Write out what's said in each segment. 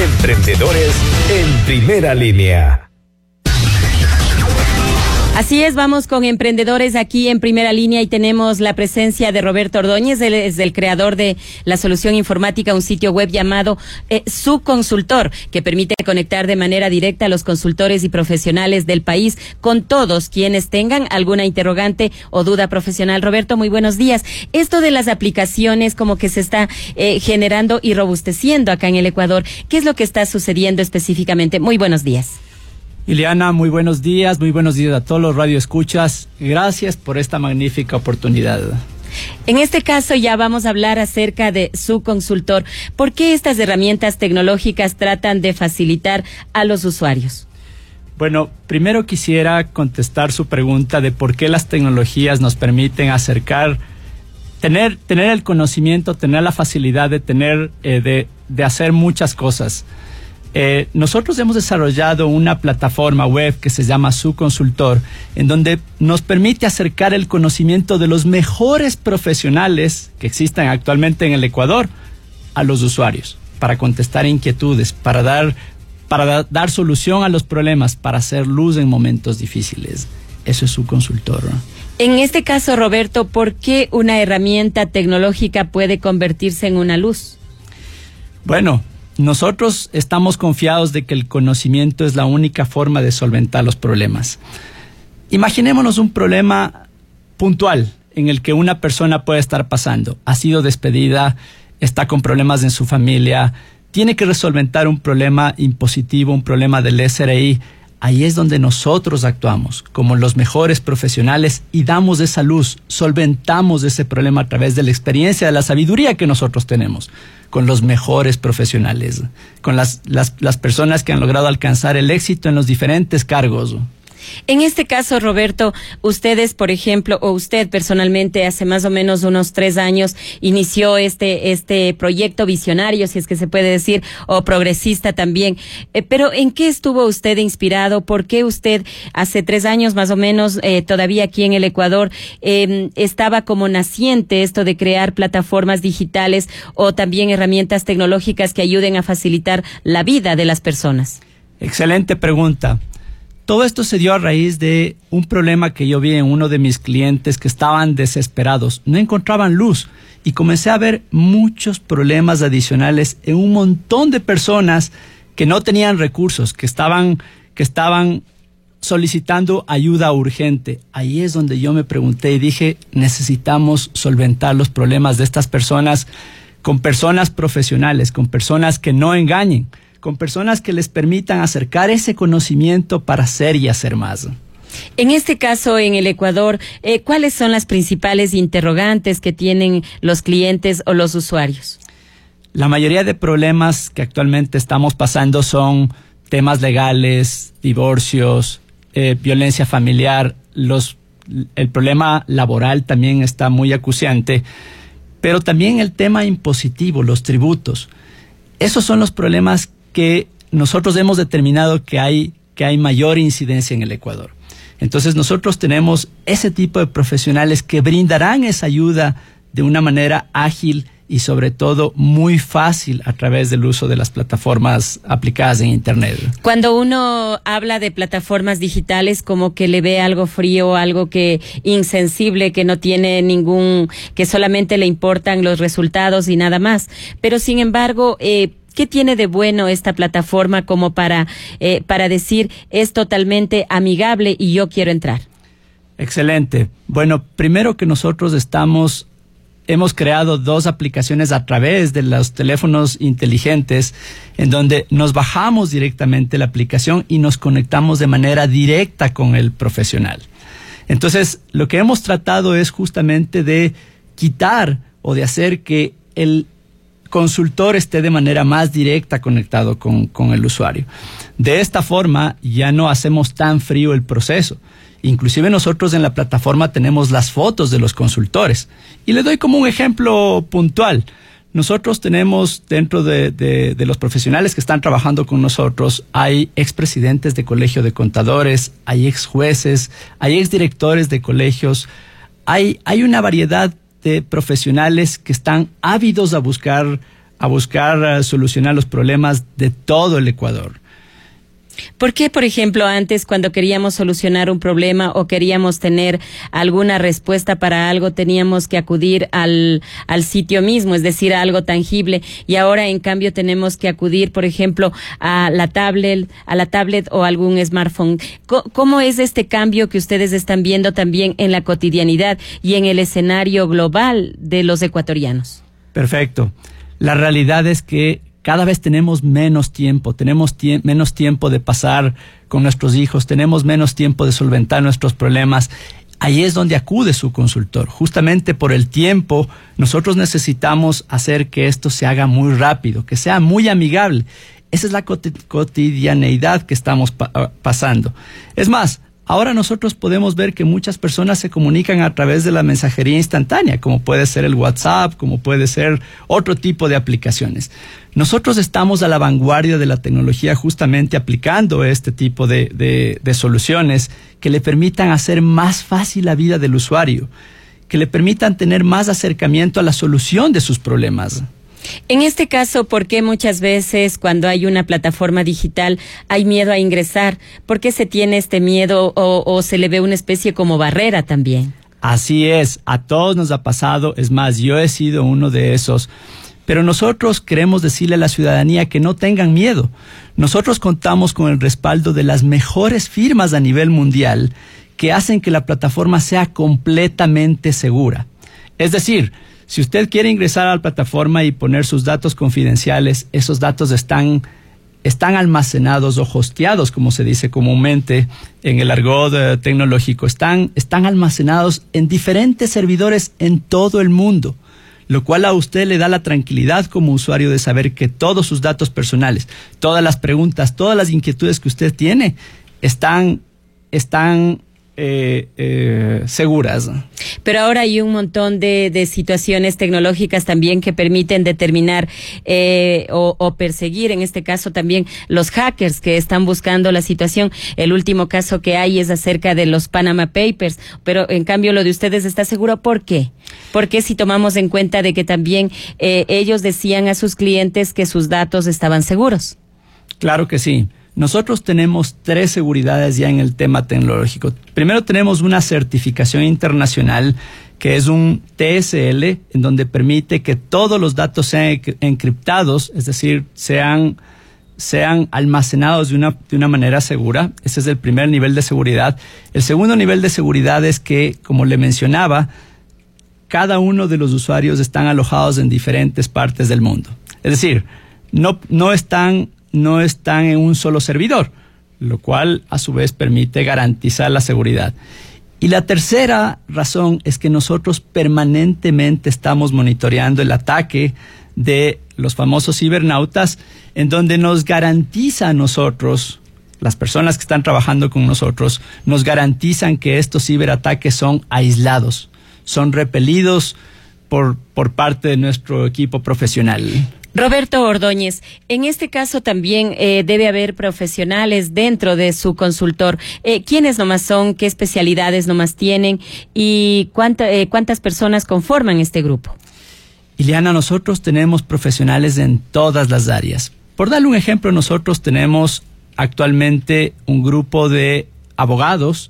Emprendedores en primera línea. Así es, vamos con emprendedores aquí en primera línea y tenemos la presencia de Roberto Ordóñez. Él es el creador de la solución informática, un sitio web llamado Su Consultor, que permite conectar de manera directa a los consultores y profesionales del país con todos quienes tengan alguna interrogante o duda profesional. Roberto, muy buenos días. Esto de las aplicaciones como que se está generando y robusteciendo acá en el Ecuador. ¿Qué es lo que está sucediendo específicamente? Muy buenos días. Ileana, muy buenos días a todos los radioescuchas. Gracias por esta magnífica oportunidad. En este caso ya vamos a hablar acerca de Su Consultor. ¿Por qué estas herramientas tecnológicas tratan de facilitar a los usuarios? Bueno, primero quisiera contestar su pregunta de por qué las tecnologías nos permiten acercar, tener el conocimiento, tener la facilidad de de hacer muchas cosas. Nosotros hemos desarrollado una plataforma web que se llama Su Consultor, en donde nos permite acercar el conocimiento de los mejores profesionales que existen actualmente en el Ecuador a los usuarios, para contestar inquietudes, para dar solución a los problemas, para hacer luz en momentos difíciles. Eso es Su Consultor. En este caso, Roberto, ¿por qué una herramienta tecnológica puede convertirse en una luz? Bueno, nosotros estamos confiados de que el conocimiento es la única forma de solventar los problemas. Imaginémonos un problema puntual en el que una persona puede estar pasando. Ha sido despedida, está con problemas en su familia, tiene que resolver un problema impositivo, un problema del SRI. Ahí es donde nosotros actuamos como los mejores profesionales y damos esa luz, solventamos ese problema a través de la experiencia, de la sabiduría que nosotros tenemos, con los mejores profesionales, con las personas que han logrado alcanzar el éxito en los diferentes cargos. En este caso, Roberto, ustedes, por ejemplo, o usted personalmente, hace más o menos unos 3 años, inició este proyecto visionario, si es que se puede decir, o progresista también. Pero, ¿en qué estuvo usted inspirado? ¿Por qué usted, hace 3 años más o menos, todavía aquí en el Ecuador, estaba como naciente esto de crear plataformas digitales o también herramientas tecnológicas que ayuden a facilitar la vida de las personas? Excelente pregunta. Todo esto se dio a raíz de un problema que yo vi en uno de mis clientes que estaban desesperados, no encontraban luz y comencé a ver muchos problemas adicionales en un montón de personas que no tenían recursos, que estaban solicitando ayuda urgente. Ahí es donde yo me pregunté y dije, necesitamos solventar los problemas de estas personas con personas profesionales, con personas que no engañen, con personas que les permitan acercar ese conocimiento para hacer y hacer más. En este caso, en el Ecuador, ¿cuáles son las principales interrogantes que tienen los clientes o los usuarios? La mayoría de problemas que actualmente estamos pasando son temas legales, divorcios, violencia familiar. El problema laboral también está muy acuciante, pero también el tema impositivo, los tributos. Esos son los problemas que nosotros hemos determinado que hay mayor incidencia en el Ecuador. Entonces nosotros tenemos ese tipo de profesionales que brindarán esa ayuda de una manera ágil y sobre todo muy fácil a través del uso de las plataformas aplicadas en Internet. Cuando uno habla de plataformas digitales, como que le ve algo frío, algo que insensible, que no tiene que solamente le importan los resultados y nada más. Pero sin embargo, ¿qué tiene de bueno esta plataforma como para decir es totalmente amigable y yo quiero entrar? Excelente. Bueno, primero que nosotros hemos creado 2 aplicaciones a través de los teléfonos inteligentes en donde nos bajamos directamente la aplicación y nos conectamos de manera directa con el profesional. Entonces, lo que hemos tratado es justamente de quitar o de hacer que el consultor esté de manera más directa conectado con el usuario. De esta forma ya no hacemos tan frío el proceso. Inclusive nosotros en la plataforma tenemos las fotos de los consultores. Y le doy como un ejemplo puntual. Nosotros tenemos dentro de los profesionales que están trabajando con nosotros, hay expresidentes de colegio de contadores, hay exjueces, hay exdirectores de colegios, hay una variedad de profesionales que están ávidos a buscar solucionar los problemas de todo el Ecuador. ¿Por qué, por ejemplo, antes cuando queríamos solucionar un problema o queríamos tener alguna respuesta para algo teníamos que acudir al sitio mismo, es decir, a algo tangible, y ahora en cambio tenemos que acudir, por ejemplo, a la tablet o algún smartphone? ¿Cómo es este cambio que ustedes están viendo también en la cotidianidad y en el escenario global de los ecuatorianos? Perfecto. La realidad es que cada vez tenemos menos tiempo, menos tiempo de pasar con nuestros hijos, tenemos menos tiempo de solventar nuestros problemas. Ahí es donde acude su consultor. Justamente por el tiempo, nosotros necesitamos hacer que esto se haga muy rápido, que sea muy amigable. Esa es la cotidianeidad que estamos pasando. Es más, ahora nosotros podemos ver que muchas personas se comunican a través de la mensajería instantánea, como puede ser el WhatsApp, como puede ser otro tipo de aplicaciones. Nosotros estamos a la vanguardia de la tecnología justamente aplicando este tipo de soluciones que le permitan hacer más fácil la vida del usuario, que le permitan tener más acercamiento a la solución de sus problemas. En este caso, ¿por qué muchas veces cuando hay una plataforma digital hay miedo a ingresar? ¿Por qué se tiene este miedo o se le ve una especie como barrera también? Así es, a todos nos ha pasado, es más, yo he sido uno de esos. Pero nosotros queremos decirle a la ciudadanía que no tengan miedo. Nosotros contamos con el respaldo de las mejores firmas a nivel mundial que hacen que la plataforma sea completamente segura. Es decir, si usted quiere ingresar a la plataforma y poner sus datos confidenciales, esos datos están almacenados o hosteados, como se dice comúnmente en el argot tecnológico. Están almacenados en diferentes servidores en todo el mundo, lo cual a usted le da la tranquilidad como usuario de saber que todos sus datos personales, todas las preguntas, todas las inquietudes que usted tiene están seguras. Pero ahora hay un montón de situaciones tecnológicas también que permiten determinar o perseguir, en este caso también los hackers que están buscando la situación. El último caso que hay es acerca de los Panama Papers, pero en cambio lo de ustedes está seguro. ¿Por qué? Porque si tomamos en cuenta de que también ellos decían a sus clientes que sus datos estaban seguros. Claro que sí. Nosotros tenemos 3 seguridades ya en el tema tecnológico. Primero tenemos una certificación internacional que es un TSL, en donde permite que todos los datos sean encriptados, es decir, sean almacenados de una manera segura. Ese es el primer nivel de seguridad. El segundo nivel de seguridad es que, como le mencionaba, cada uno de los usuarios están alojados en diferentes partes del mundo. Es decir, no están en un solo servidor, lo cual a su vez permite garantizar la seguridad. Y la tercera razón es que nosotros permanentemente estamos monitoreando el ataque de los famosos cibernautas, en donde nos garantiza a nosotros, las personas que están trabajando con nosotros, nos garantizan que estos ciberataques son aislados, son repelidos por parte de nuestro equipo profesional. Roberto Ordóñez, en este caso también debe haber profesionales dentro de su consultor. ¿Quiénes nomás son? ¿Qué especialidades nomás tienen? ¿Y cuántas personas conforman este grupo? Ileana, nosotros tenemos profesionales en todas las áreas. Por darle un ejemplo, nosotros tenemos actualmente un grupo de abogados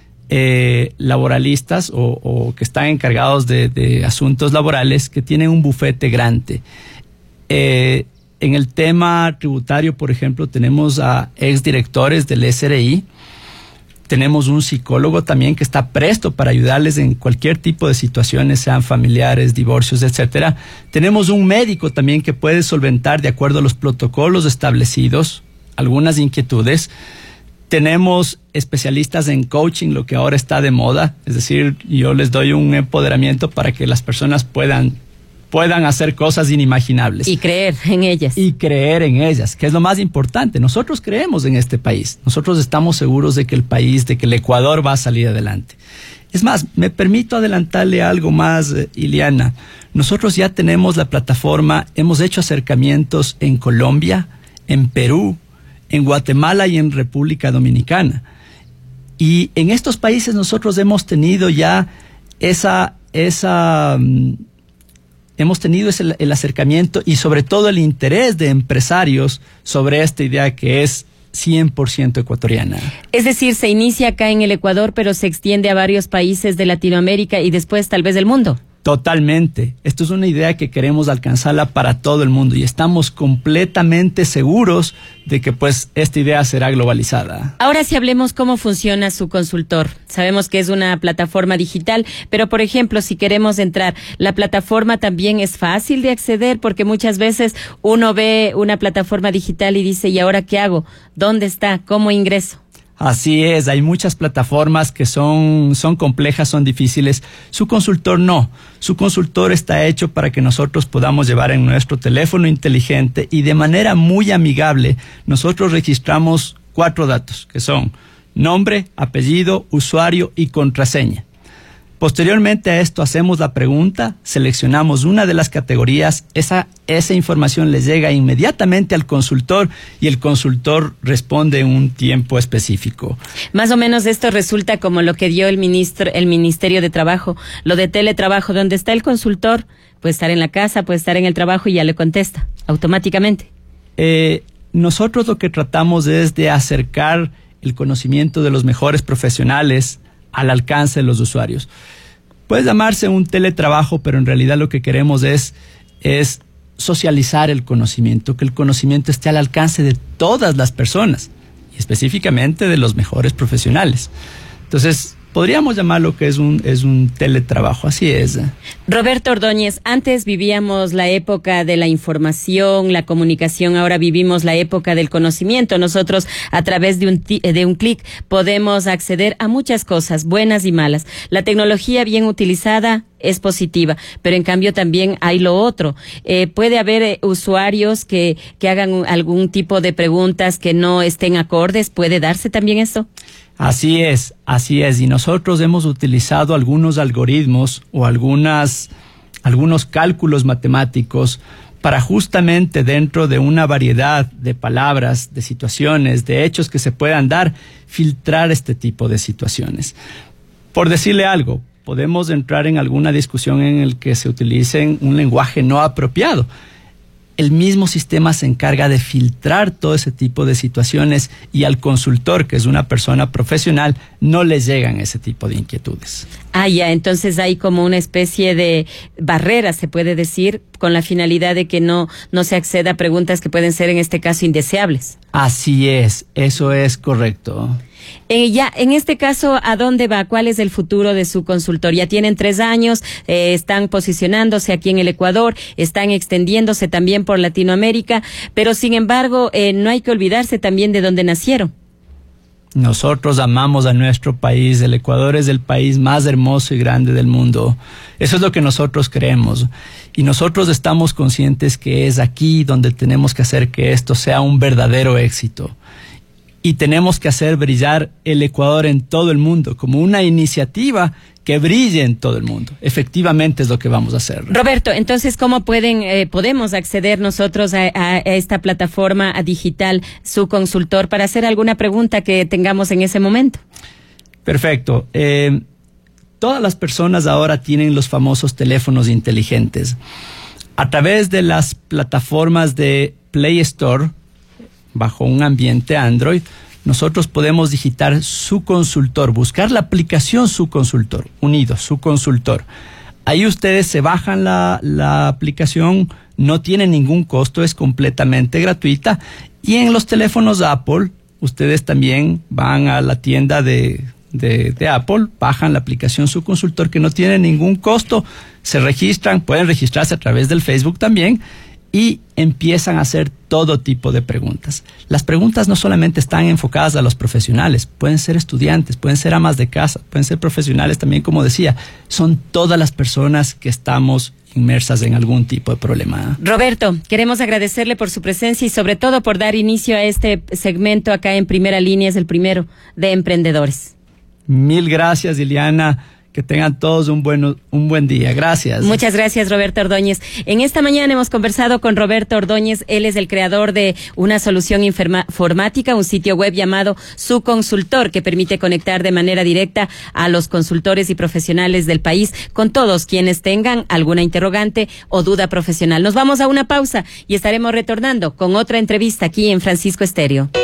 laboralistas o que están encargados de asuntos laborales que tienen un bufete grande. En el tema tributario, por ejemplo, tenemos a exdirectores del SRI, tenemos un psicólogo también que está presto para ayudarles en cualquier tipo de situaciones, sean familiares, divorcios, etcétera. Tenemos un médico también que puede solventar, de acuerdo a los protocolos establecidos, algunas inquietudes. Tenemos especialistas en coaching, lo que ahora está de moda, es decir, yo les doy un empoderamiento para que las personas puedan hacer cosas inimaginables. Y creer en ellas. Y creer en ellas, que es lo más importante. Nosotros creemos en este país. Nosotros estamos seguros de que el Ecuador va a salir adelante. Es más, me permito adelantarle algo más, Ileana. Nosotros ya tenemos la plataforma, hemos hecho acercamientos en Colombia, en Perú, en Guatemala y en República Dominicana. Y en estos países nosotros hemos tenido ya esa hemos tenido el acercamiento y sobre todo el interés de empresarios sobre esta idea que es 100% ecuatoriana. Es decir, se inicia acá en el Ecuador, pero se extiende a varios países de Latinoamérica y después tal vez del mundo. Totalmente. Esto es una idea que queremos alcanzarla para todo el mundo y estamos completamente seguros de que pues esta idea será globalizada. Ahora sí hablemos cómo funciona su consultor. Sabemos que es una plataforma digital, pero por ejemplo, si queremos entrar, la plataforma también es fácil de acceder porque muchas veces uno ve una plataforma digital y dice, ¿y ahora qué hago? ¿Dónde está? ¿Cómo ingreso? Así es, hay muchas plataformas que son complejas, son difíciles. Su consultor no. Su consultor está hecho para que nosotros podamos llevar en nuestro teléfono inteligente y de manera muy amigable nosotros registramos 4 datos, que son nombre, apellido, usuario y contraseña. Posteriormente a esto hacemos la pregunta, seleccionamos una de las categorías, esa información le llega inmediatamente al consultor y el consultor responde en un tiempo específico. Más o menos esto resulta como lo que dio el Ministerio de Trabajo, lo de teletrabajo, donde está el consultor, puede estar en la casa, puede estar en el trabajo y ya le contesta automáticamente. Nosotros lo que tratamos es de acercar el conocimiento de los mejores profesionales al alcance de los usuarios. Puede llamarse un teletrabajo, pero en realidad lo que queremos es socializar el conocimiento, que el conocimiento esté al alcance de todas las personas y específicamente de los mejores profesionales. Entonces, podríamos llamarlo que es un teletrabajo, así es. Roberto Ordóñez, antes vivíamos la época de la información, la comunicación, ahora vivimos la época del conocimiento. Nosotros a través de un clic podemos acceder a muchas cosas, buenas y malas. La tecnología bien utilizada es positiva, pero en cambio también hay lo otro. Puede haber usuarios que hagan algún tipo de preguntas que no estén acordes, ¿puede darse también esto? Así es, y nosotros hemos utilizado algunos algoritmos o algunos cálculos matemáticos para justamente dentro de una variedad de palabras, de situaciones, de hechos que se puedan dar, filtrar este tipo de situaciones. Por decirle algo, podemos entrar en alguna discusión en el que se utilice un lenguaje no apropiado. El mismo sistema se encarga de filtrar todo ese tipo de situaciones y al consultor, que es una persona profesional, no le llegan ese tipo de inquietudes. Ya, entonces hay como una especie de barrera, se puede decir, con la finalidad de que no se acceda a preguntas que pueden ser en este caso indeseables. Así es, eso es correcto. Ya, en este caso, ¿a dónde va? ¿Cuál es el futuro de su consultor? Ya tienen 3 años, están posicionándose aquí en el Ecuador, están extendiéndose también por Latinoamérica, pero sin embargo, no hay que olvidarse también de dónde nacieron. Nosotros amamos a nuestro país. El Ecuador es el país más hermoso y grande del mundo. Eso es lo que nosotros creemos. Y nosotros estamos conscientes que es aquí donde tenemos que hacer que esto sea un verdadero éxito. Y tenemos que hacer brillar el Ecuador en todo el mundo, como una iniciativa que brille en todo el mundo. Efectivamente es lo que vamos a hacer. Roberto, entonces, ¿cómo podemos acceder nosotros a esta plataforma digital, su consultor, para hacer alguna pregunta que tengamos en ese momento? Perfecto. Todas las personas ahora tienen los famosos teléfonos inteligentes. A través de las plataformas de Play Store, bajo un ambiente Android, nosotros podemos digitar su consultor, buscar la aplicación su consultor, unido, su consultor. Ahí ustedes se bajan la aplicación, no tiene ningún costo, es completamente gratuita. Y en los teléfonos Apple, ustedes también van a la tienda de Apple, bajan la aplicación su consultor que no tiene ningún costo, se registran, pueden registrarse a través del Facebook también, y empiezan a hacer todo tipo de preguntas. Las preguntas no solamente están enfocadas a los profesionales, pueden ser estudiantes, pueden ser amas de casa, pueden ser profesionales también, como decía, son todas las personas que estamos inmersas en algún tipo de problema. Roberto, queremos agradecerle por su presencia y sobre todo por dar inicio a este segmento acá en Primera Línea, es el primero de Emprendedores. Mil gracias, Liliana. Que tengan todos un buen día. Gracias. Muchas gracias, Roberto Ordóñez. En esta mañana hemos conversado con Roberto Ordóñez. Él es el creador de una solución informática, un sitio web llamado Su Consultor, que permite conectar de manera directa a los consultores y profesionales del país con todos quienes tengan alguna interrogante o duda profesional. Nos vamos a una pausa y estaremos retornando con otra entrevista aquí en Francisco Estéreo.